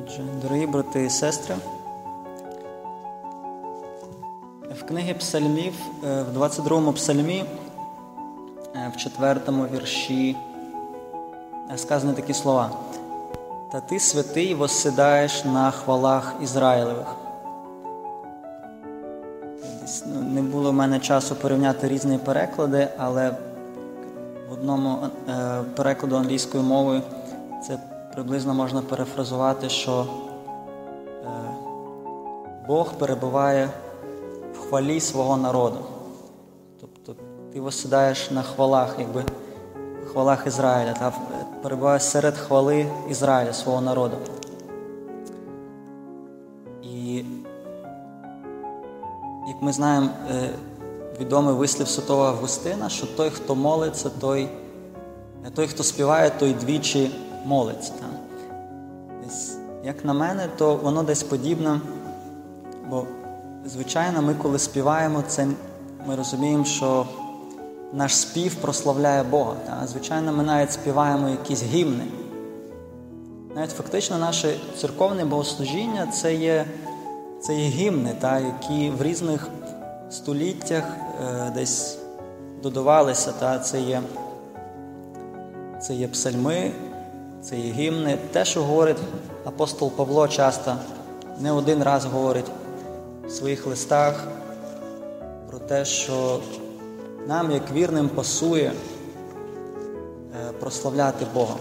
Отже, дорогі брати і сестри, в книгі Псальмів, в 22-му псальмі, в 4-му вірші сказані такі слова: «Та ти, святий, воссідаєш на хвалах Ізраїлевих». Не було в мене часу порівняти різні переклади, але в одному перекладу англійською мовою це приблизно можна перефразувати, що Бог перебуває в хвалі свого народу. Тобто ти воссідаєш на хвалах, хвалах Ізраїля, та перебуваєш серед хвали Ізраїля, свого народу. І, як ми знаємо, відомий вислів святого Августина, що той, хто молиться, той, хто співає, той двічі молиться. Десь, як на мене, то воно десь подібне, бо, звичайно, ми коли співаємо, це ми розуміємо, що наш спів прославляє Бога. Звичайно, ми навіть співаємо якісь гімни. Навіть фактично наше церковне богослужіння – це є гімни, які в різних століттях десь додавалися. Це є псальми, це є гімни. Те, що говорить апостол Павло часто, не один раз говорить в своїх листах про те, що нам, як вірним, пасує прославляти Бога.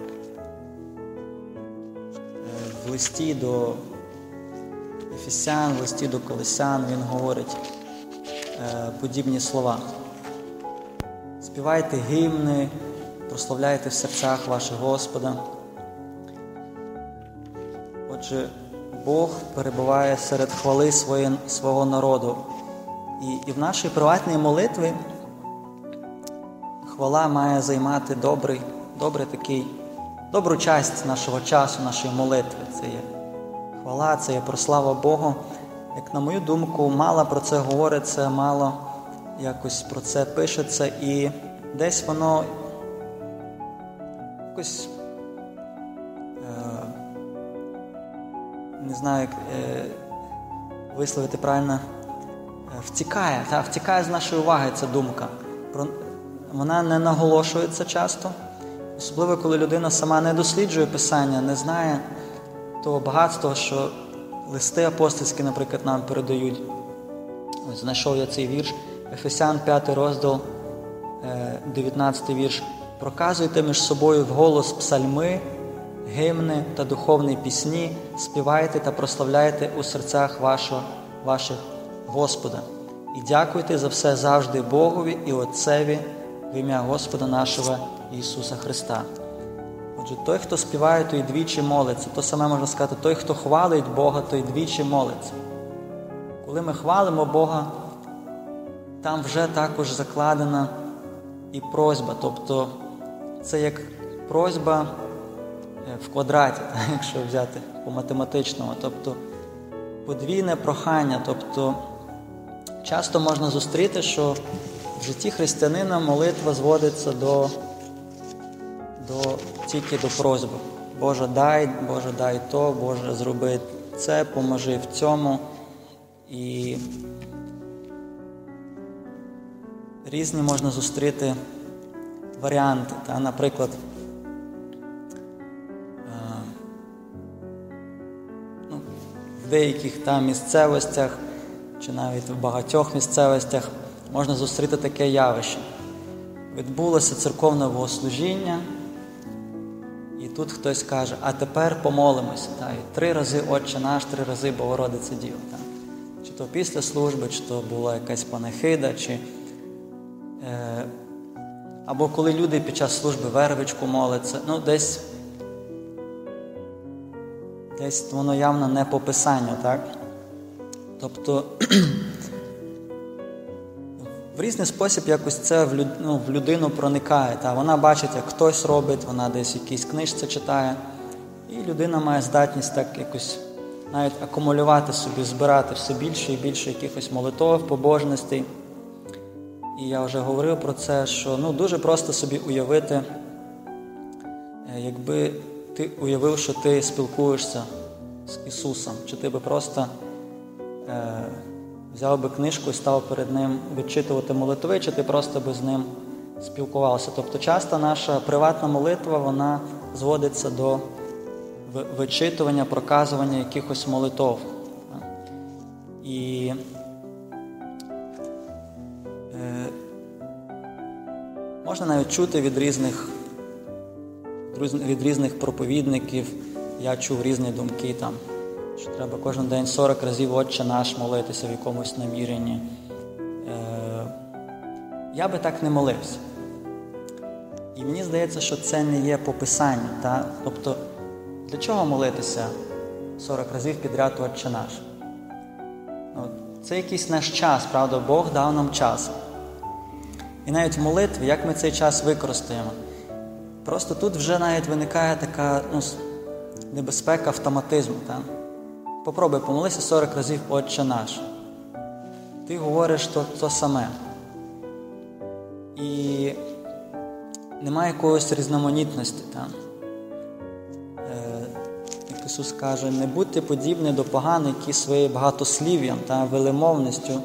В листі до Ефесян, в листі до Колосян він говорить подібні слова. Співайте гімни, прославляйте в серцях ваших Господа. Отже, Бог перебуває серед хвали свого народу. І в нашій приватній молитві хвала має займати добру часть нашого часу, нашої молитви. Це є хвала, це є прослава Богу. Як на мою думку, мало про це говориться, мало якось про це пишеться, і десь воно якось, не знаю, як висловити правильно, втікає з нашої уваги ця думка. Вона не наголошується часто, особливо коли людина сама не досліджує Писання, не знає того багатства, що листи апостольські, наприклад, нам передають. Ось знайшов я цей вірш, Ефесян 5 розділ, 19 вірш. «Проказуйте між собою вголос псальми, гімни та духовні пісні, співайте та прославляйте у серцях ваших Господа. І дякуйте за все завжди Богові і Отцеві в ім'я Господа нашого Ісуса Христа». Отже, той, хто співає, той двічі молиться. То саме можна сказати, той, хто хвалить Бога, той двічі молиться. Коли ми хвалимо Бога, там вже також закладена і просьба. Тобто це як просьба в квадраті, якщо взяти по-математичному. Тобто подвійне прохання. Тобто часто можна зустріти, що в житті християнина молитва зводиться тільки до просьби. Боже, дай то, Боже, зроби це, поможи в цьому. І різні можна зустріти варіанти. Наприклад, в деяких місцевостях, чи навіть в багатьох місцевостях можна зустріти таке явище. Відбулося церковне богослужіння, і тут хтось каже, а тепер помолимося. І 3 рази Отче наш, 3 рази Богородице Діво. Чи то після служби, чи то була якась панихида, або коли люди під час служби вервичку моляться. Десь воно явно не по Писанню, так? Тобто в різний спосіб якось це в людину проникає. Вона бачить, як хтось робить, вона десь в якійсь книжці читає. І людина має здатність так якось навіть акумулювати собі, збирати все більше і більше якихось молитов, побожностей. І я вже говорив про це, що дуже просто собі уявити, якби ти уявив, що ти спілкуєшся з Ісусом? Чи ти би просто взяв би книжку і став перед Ним відчитувати молитви, чи ти просто би з Ним спілкувався? Тобто часто наша приватна молитва, вона зводиться до вичитування, проказування якихось молитов. І можна навіть чути від різних проповідників, я чув різні думки там, що треба кожен день 40 разів «Отче наш» молитися в якомусь наміренні. Я би так не молився. І мені здається, що це не є по Писанню. Та? Тобто, для чого молитися 40 разів підряд «Отче наш»? Це якийсь наш час, правда? Бог дав нам час. І навіть в молитві, як ми цей час використаємо. Просто тут вже навіть виникає така небезпека автоматизму. Та? Попробуй, помолися 40 разів «Отче наш». Ти говориш то саме. І немає якоїсь різноманітності. Та? Як Ісус каже, не будьте подібні до поган, які своєю багатослів'ям та велемовністю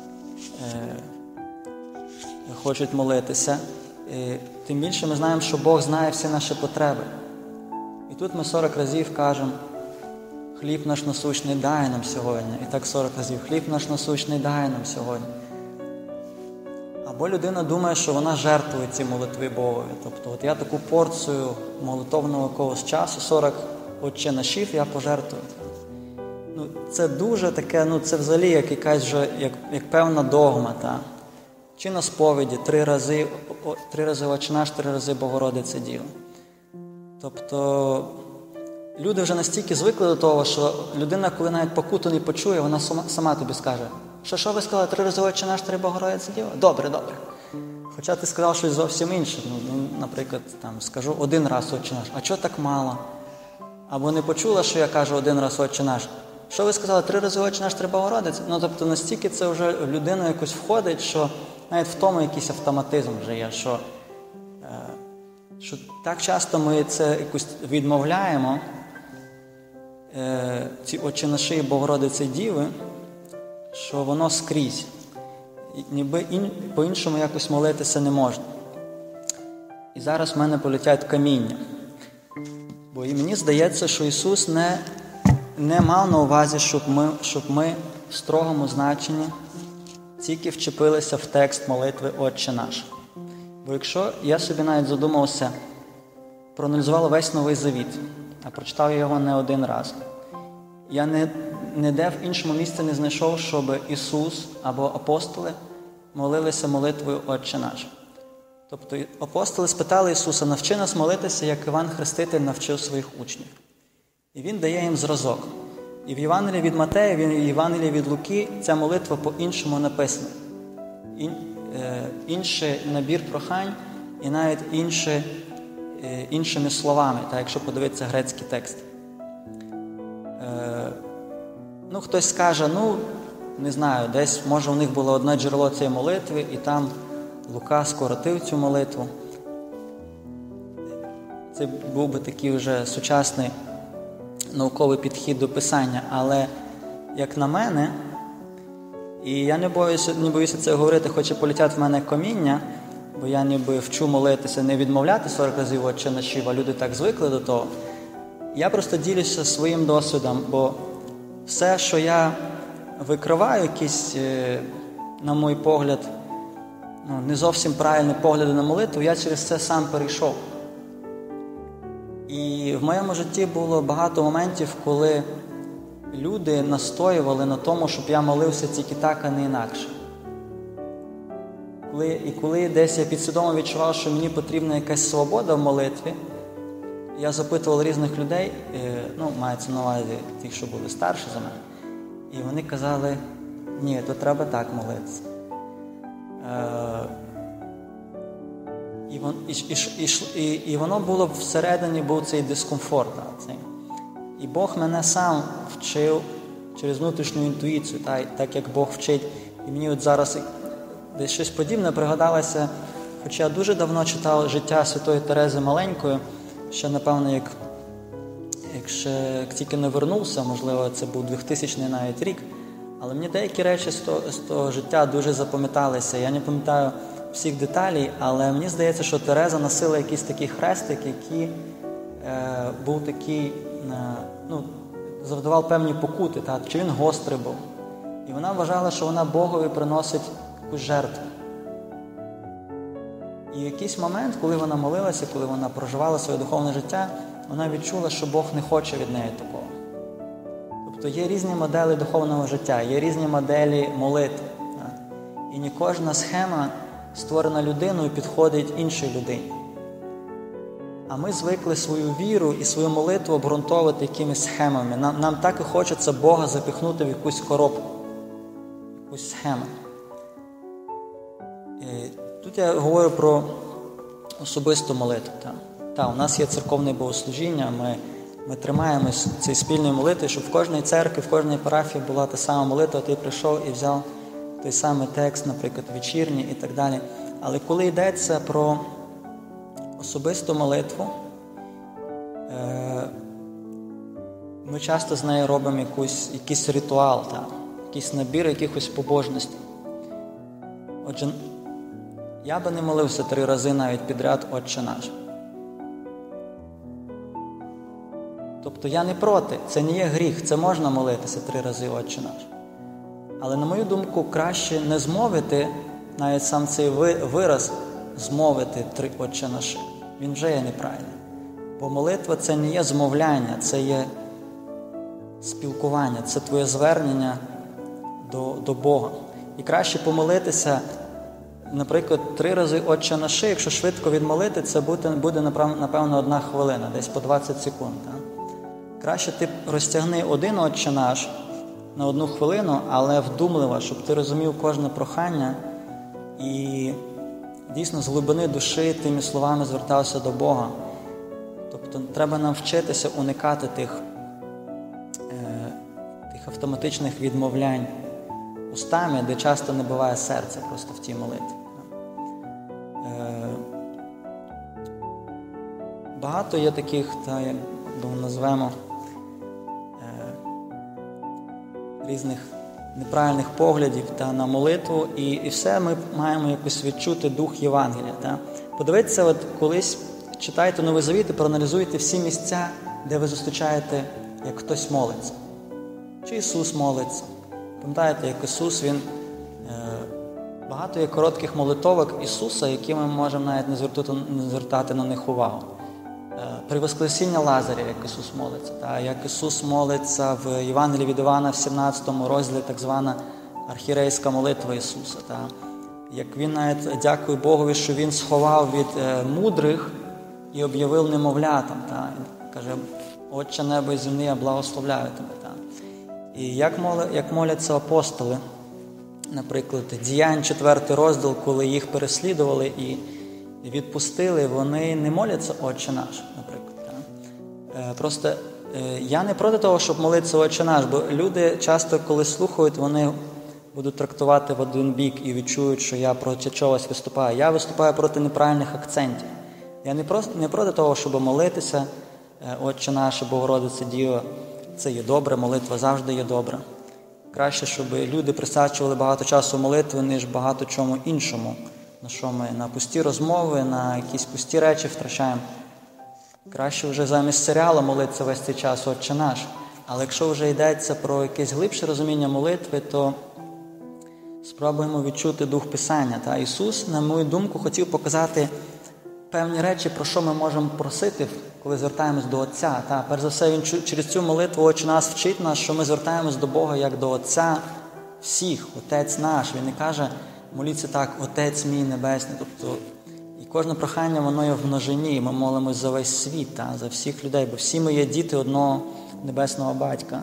хочуть молитися. Тим більше ми знаємо, що Бог знає всі наші потреби. І тут ми 40 разів кажемо: хліб наш насущний дай нам сьогодні. І так 40 разів: хліб наш насущний дай нам сьогодні. Або людина думає, що вона жертвує ці молитви Богові. Тобто, от я таку порцію молитовного якогось часу, 40 «Отче нашів» я пожертвую. Це дуже таке, це взагалі як якась вже, як певна догма. Та? Чи на сповіді 3 рази «Отче наш», 3 рази «Богородице Діво». Тобто, люди вже настільки звикли до того, що людина, коли навіть покуту не почує, вона сама тобі скаже: що ви сказали, 3 рази «Отче наш», 3 «Богородице Діво»? Добре. Хоча ти сказав щось зовсім інше. Наприклад, скажу 1 раз «Отче наш». А чого так мало? Або не почула, що я кажу 1 раз «Отче наш». Що ви сказали, 3 рази «Отче наш», 3 «Богородице»? Тобто настільки це вже в людину якось входить, що навіть в тому якийсь автоматизм вже є, що так часто ми це якось відмовляємо, ці «Отче наші» і «Богородице Діви», що воно скрізь. Ніби по-іншому якось молитися не можна. І зараз в мене полетять каміння. Бо і мені здається, що Ісус не мав на увазі, щоб ми в строгому значенні тільки вчепилися в текст молитви «Отче наш». Бо якщо я собі навіть задумався, проаналізував весь Новий Завіт, а прочитав його не 1 раз, я ніде в іншому місці не знайшов, щоб Ісус або апостоли молилися молитвою «Отче наш». Тобто апостоли спитали Ісуса: навчи нас молитися, як Іван Хреститель навчив своїх учнів. І Він дає їм зразок. І в Євангелії від Матея, і в Євангелії від Луки ця молитва по-іншому написана. Інший набір прохань і навіть іншими словами, якщо подивитися грецький текст. Хтось скаже, не знаю, десь, може, у них було одне джерело цієї молитви, і там Лука скоротив цю молитву. Це був би такий вже сучасний науковий підхід до писання. Але, як на мене, і я не боюся це говорити, хоч і полетять в мене каміння, бо я ніби вчу молитися, не відмовляти 40 разів «Отче нашів», а люди так звикли до того. Я просто ділюся своїм досвідом, бо все, що я викриваю, якісь, на мій погляд, не зовсім правильні погляди на молитву, я через це сам перейшов. І в моєму житті було багато моментів, коли люди настоювали на тому, щоб я молився тільки так, а не інакше. Коли десь я підсвідомо відчував, що мені потрібна якась свобода в молитві, я запитував різних людей, мається на увазі тих, що були старші за мене, і вони казали: ні, то треба так молитися. І воно було всередині, був цей дискомфорт. І Бог мене сам вчив через внутрішню інтуїцію, так як Бог вчить. І мені от зараз десь щось подібне пригадалося, хоча я дуже давно читав життя Святої Терези Маленької, ще, напевно, як як тільки не вернувся, можливо, це був 2000 навіть рік, але мені деякі речі з того життя дуже запам'яталися. Я не пам'ятаю всіх деталей, але мені здається, що Тереза носила якийсь такий хрестик, який був такий, завдавав певні покути, чи він гострий був. І вона вважала, що вона Богові приносить якусь жертву. І в якийсь момент, коли вона молилася, коли вона проживала своє духовне життя, вона відчула, що Бог не хоче від неї такого. Тобто є різні моделі духовного життя, є різні моделі молитви. І не кожна схема, створена людиною, підходить іншій людині. А ми звикли свою віру і свою молитву обґрунтовувати якимись схемами. Нам так і хочеться Бога запихнути в якусь коробку, якусь схему. Тут я говорю про особисту молитву. У нас є церковне богослужіння, ми тримаємось цієї спільної молитви, щоб в кожній церкві, в кожній парафії була та сама молитва, ти прийшов і взяв той самий текст, наприклад, вечірній і так далі. Але коли йдеться про особисту молитву, ми часто з нею робимо якийсь ритуал, якийсь набір якихось побожностей. Отже, я би не молився 3 рази навіть підряд «Отче наш». Тобто я не проти, це не є гріх, це можна молитися 3 рази «Отче наш». Але, на мою думку, краще не змовити, навіть сам цей вираз «змовити 3 «Отче наші». Він вже є неправильний. Бо молитва – це не є змовляння, це є спілкування, це твоє звернення до Бога. І краще помолитися, наприклад, 3 рази «Отче наші», якщо швидко відмолити, це буде, напевно, 1 хвилина, десь по 20 секунд. Краще ти розтягни один «Отче наш» на 1 хвилину, але вдумливо, щоб ти розумів кожне прохання і дійсно з глибини душі тими словами звертався до Бога. Тобто треба нам вчитися уникати тих автоматичних відмовлянь устами, де часто не буває серця просто в тій молитві. Багато є таких, як назвемо, різних неправильних поглядів на молитву, і все ми маємо якось відчути дух Євангелія. Подивіться, колись читайте Новий Завіт і проаналізуйте всі місця, де ви зустрічаєте, як хтось молиться. Чи Ісус молиться. Пам'ятаєте, як Ісус, багато є коротких молитовок Ісуса, які ми можемо навіть не звертати на них увагу. При Воскресінні Лазаря, як Ісус молиться, як Ісус молиться в Євангелії від Івана в 17 розділі, так звана архірейська молитва Ісуса. Як Він навіть дякує Богові, що Він сховав від мудрих і об'явив немовлятам. Каже, «Отче небо і землі, я благословляю тебе». І як моляться апостоли, наприклад, Діянь 4 розділ, коли їх переслідували і відпустили, вони не моляться «Отче наш», наприклад. Просто я не проти того, щоб молитися «Отче наш», бо люди часто, коли слухають, вони будуть трактувати в один бік і відчують, що я проти чогось виступаю. Я виступаю проти неправильних акцентів. Я не проти того, щоб молитися «Отче наш», Богородице Діво. Це є добре, молитва завжди є добра. Краще, щоб люди присвячували багато часу молитви, ніж багато чому іншому, на що ми на пусті розмови, на якісь пусті речі втрачаємо. Краще вже замість серіалу молитися весь цей час «Отче наш». Але якщо вже йдеться про якесь глибше розуміння молитви, то спробуємо відчути дух Писання. Ісус, на мою думку, хотів показати певні речі, про що ми можемо просити, коли звертаємось до Отця. Перш за все, Він через цю молитву «Отче наш» вчить нас, що ми звертаємось до Бога як до Отця всіх, Отець наш. Він не каже, моліться так, Отець мій Небесний. Тобто, і кожне прохання, воно є в множині. Ми молимось за весь світ, за всіх людей, бо всі ми є діти одного Небесного Батька.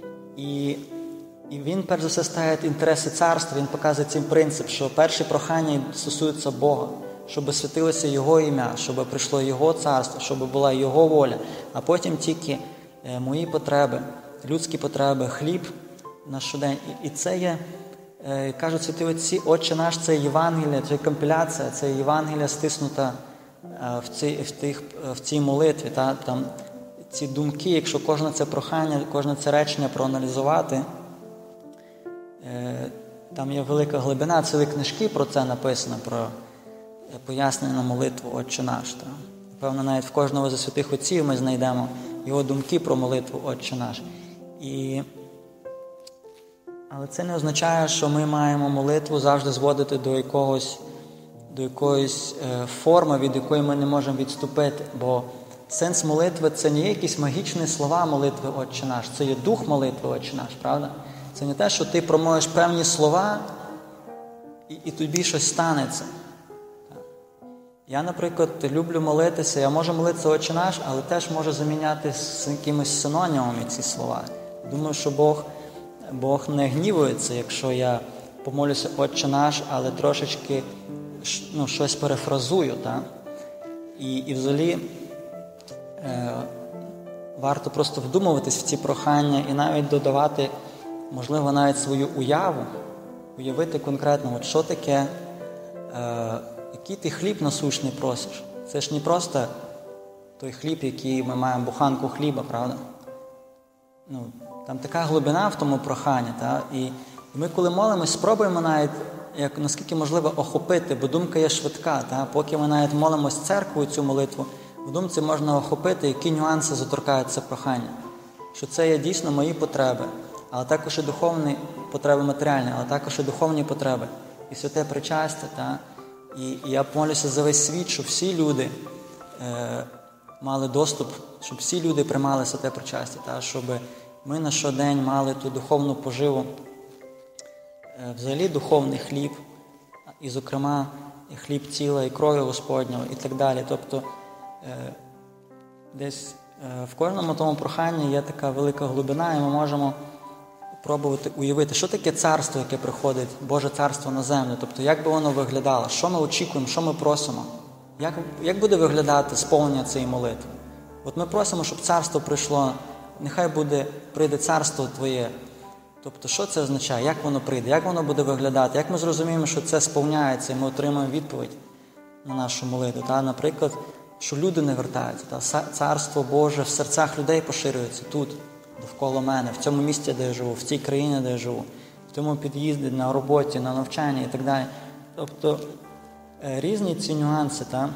І Він, перш за все, ставить інтереси царства. Він показує цим принцип, що перші прохання стосуються Бога. Щоб святилося Його ім'я, щоб прийшло Його царство, щоб була Його воля, а потім тільки мої потреби, людські потреби, хліб на щодень. І це є, кажуть святі отці, «Отче наш» – це Євангелія, це компіляція, це Євангелія стиснута в цій молитві. ці думки, якщо кожне це прохання, кожне це речення проаналізувати, там є велика глибина, цілі книжки про це написано, про пояснення на молитву «Отче наш». Певно, навіть в кожного зі святих отців ми знайдемо його думки про молитву «Отче наш». Але це не означає, що ми маємо молитву завжди зводити до якоїсь форми, від якої ми не можемо відступити. Бо сенс молитви – це не є якісь магічні слова молитви «Отче наш», це є дух молитви «Отче наш», правда? Це не те, що ти промовиш певні слова і тобі щось станеться. Я, наприклад, люблю молитися, я можу молитися «Отче наш», але теж можу заміняти з якимись синонімами ці слова. Думаю, що Бог не гнівується, якщо я помолюся «Отче наш», але трошечки щось перефразую. Так? І взагалі варто просто вдумуватись в ці прохання і навіть додавати, можливо, навіть свою уяву, уявити конкретно, от що таке, який ти хліб насущний просиш. Це ж не просто той хліб, який ми маємо, буханку хліба, правда? Там така глибина в тому проханні. Та? І ми, коли молимось, спробуємо навіть, наскільки можливо, охопити, бо думка є швидка. Та? Поки ми навіть молимось церквою цю молитву, в думці можна охопити, які нюанси заторкають це прохання. Що це є дійсно мої потреби, але також і духовні потреби матеріальні, але також і духовні потреби. І святе причастя. Та? І я молюся за весь світ, щоб всі люди мали доступ, щоб всі люди приймали святе причастя, та? Щоб ми на щодень мали ту духовну поживу, взагалі духовний хліб, і, зокрема, і хліб тіла, і крові Господнього, і так далі. Тобто, десь в кожному тому проханні є така велика глибина, і ми можемо пробувати уявити, що таке царство, яке приходить, Боже царство на землю. Тобто, як би воно виглядало, що ми очікуємо, що ми просимо, як буде виглядати сповнення цієї молитви. От ми просимо, щоб царство прийшло, нехай прийде царство Твоє. Тобто, що це означає, як воно прийде, як воно буде виглядати, як ми зрозуміємо, що це сповняється, і ми отримаємо відповідь на нашу молитву. Та, наприклад, що люди не вертаються. Та, царство Боже в серцях людей поширюється тут, довкола мене, в цьому місті, де я живу, в цій країні, де я живу, в цьому під'їзді, на роботі, на навчанні і так далі. Тобто, різні ці нюанси. Та?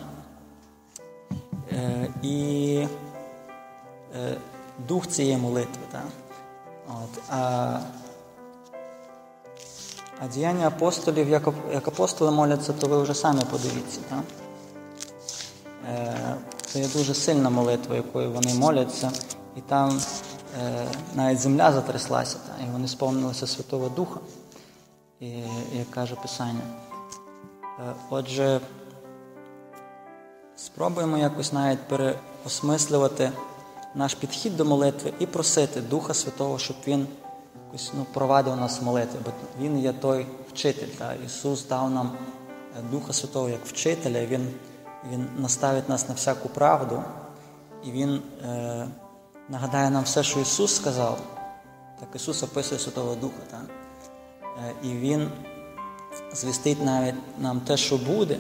І дух цієї молитви. Та? А діяння апостолів, як апостоли моляться, то ви вже самі подивіться. Та? Це є дуже сильна молитва, якою вони моляться, і там навіть земля затряслася, та? І вони сповнилися Святого Духа, як каже Писання. Отже, спробуємо якось навіть переосмислювати наш підхід до молитви і просити Духа Святого, щоб Він якось, провадив нас в молитві, бо Він є той вчитель. Та? Ісус дав нам Духа Святого як вчителя, Він наставить нас на всяку правду, і Він нагадає нам все, що Ісус сказав. Так Ісус описує Святого Духа. Та? І Він звістить навіть нам те, що буде.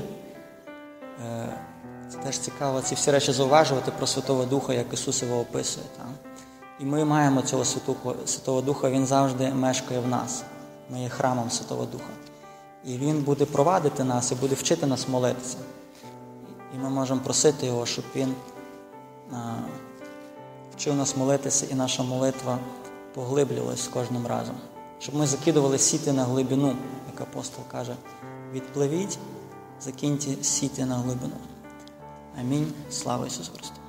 Це теж цікаво, ці всі речі зауважувати про Святого Духа, як Ісус його описує. Так? І ми маємо цього Святого Духа, Він завжди мешкає в нас. Ми є храмом Святого Духа. І Він буде провадити нас і буде вчити нас молитися. І ми можемо просити Його, щоб Він вчив нас молитися, і наша молитва поглиблювалась з кожним разом. Щоб ми закидували сіти на глибину, як апостол каже, відпливіть, закиньте сіти на глибину. Амінь. Слава Ісусу Христу.